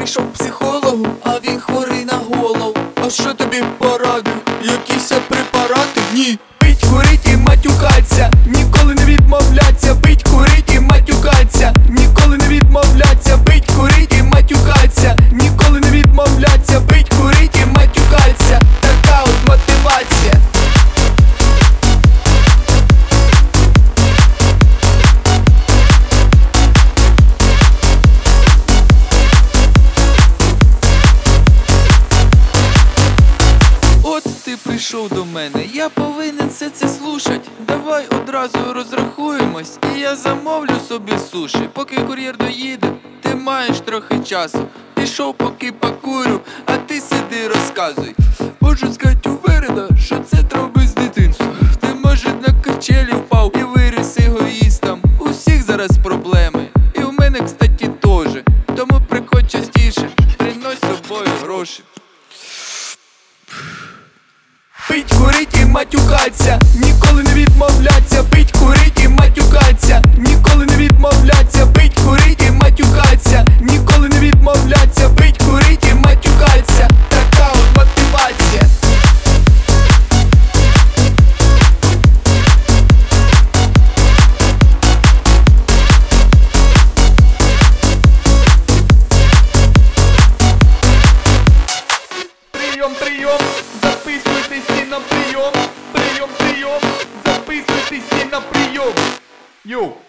прийшов к психологу, а він хворий на голову. А що тобі порадив? Якісь препарати? Ні. Пить, курить і матюкаться, ніколи не відмовляться. Пить, курить і матюкаться, ніколи не відмовляться. Пить, курить і матюкаться, ніколи не відмовляться. Пить, курить і матюкаться. Така от мотивація. Ти прийшов до мене, я повинен все це слушать. Давай одразу розрахуємось, і я замовлю собі суші. Поки кур'єр доїде, ти маєш трохи часу. Пішов поки покурю, а ти сиди розказуй. Можу сказати уверено, що це травми з дитинства. Ти може на качелі впав і виріс егоїстом. У всіх зараз проблеми, і у мене, кстати, теж. Тому приходь частіше, принось з собою гроші. Пить, курить і матюкаться, ніколи не відмовляться. Пить, курить і матюкаться, ніколи не відмовляться. Пить, курить і матюкаться, ніколи не відмовляться. Пить, курить і матюкаться. Така от мотивація. Прийом, прийом, записуйтесь всі на прийом. Прийом, прийом, записуйтесь всі на прийом. Йоу.